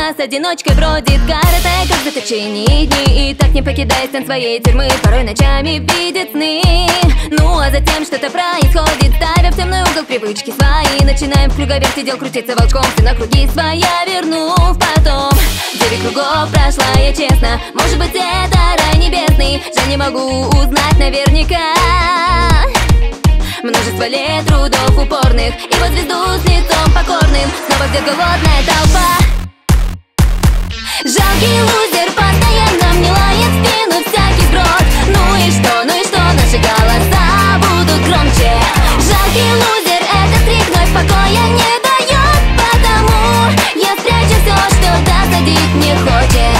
с одиночкой бродит карате, как в заточении дни. И так не покидая стен своей тюрьмы, порой ночами видит сны. Ну а затем что-то происходит, ставя в темный угол привычки свои. Начинаем в круговерти дел крутиться волчком, все на круги своя вернув потом. 9 кругов прошла я честно, может быть это рай небесный, жаль не могу узнать наверняка. Множество лет трудов упорных, и вот звезду с лицом покорным снова где голодная толпа. Жалкий лузер постоянно мне лает в спину всякий сброд. Ну и что, наши голоса будут громче. Жалкий лузер, этот крик вновь покоя не дает, потому я спрячу все, что досадить не хочет.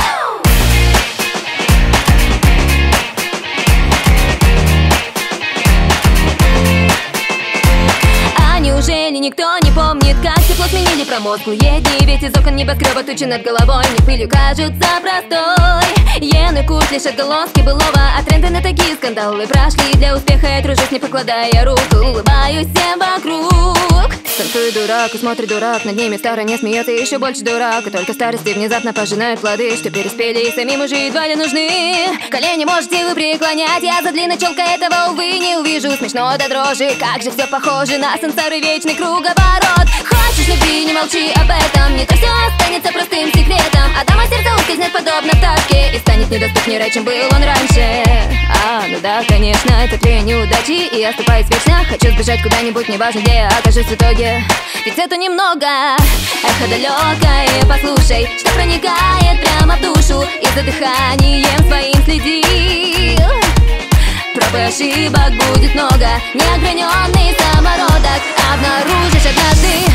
Неужели никто не помнит, как тепло сменили промозглые дни? Ведь из окон небоскреба тучи над головой не пылью кажутся простой. Иены курс лишь отголоски былого, а тренды на такие скандалы прошли. Для успеха я тружусь, не покладая рук, улыбаюсь всем вокруг. Танцует дурак и смотрит дурак, над ними в стороне смеется еще больше дурак. И только старости внезапно пожинают плоды, что переспели и самим уже едва ли нужны. Колени можете вы преклонять, я за длинной челкой этого, увы, не увижу. Смешно до дрожи, как же все похоже на сансары, вечный круговорот. Хочешь любви, не молчи об этом, не то все останется простым секретом. А дама сердца ускользнет подобно пташке и станет недоступнее, чем был он раньше. Ну да, конечно, это три неудачи, и оступаюсь вечно. Хочу сбежать куда-нибудь, неважно где я окажусь в итоге. Ведь это немного эхо далекое, послушай, что проникает прямо в душу, и за дыханием своим следи. Проб и ошибок будет много, неограненный самородок обнаружишь однажды.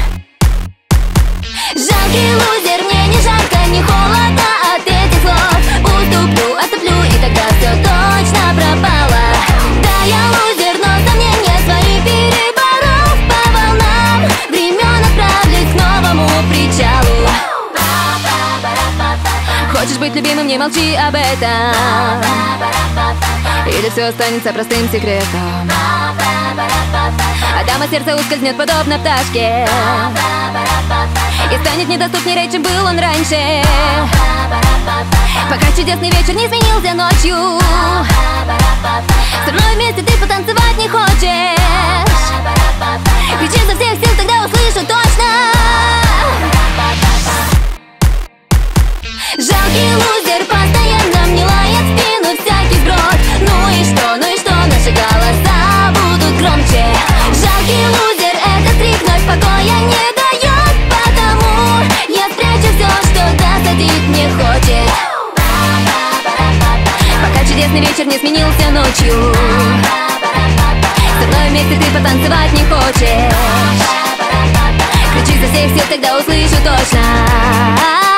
Жалкий лузер, мне не жарко, не холодно от этих слов. Уступлю, отступлю, и тогда все точно пропало. Да, я лузер, но сомнения свои переборов, по волнам времен отправлюсь к новому причалу. Хочешь быть любимым, не молчи об этом, или все останется простым секретом. А дама сердца ускользнет подобно пташке и станет недоступнее, чем был он раньше. Пока чудесный вечер не сменился ночью, со мной вместе ты потанцевать не хочешь. Кричи со всех сил, тогда услышу точно. Жалкий лузер постоянно мне лает в спину всякий сброд. Ну и что, наши голоса будут громче. Жалкий лузер, этот крик вновь покоя не дает, потому я спрячу все, что досадить не хочет. Пока чудесный вечер не сменился ночью, со мной вместе ты потанцевать не хочешь. Кричи со всех сил, тогда услышу точно.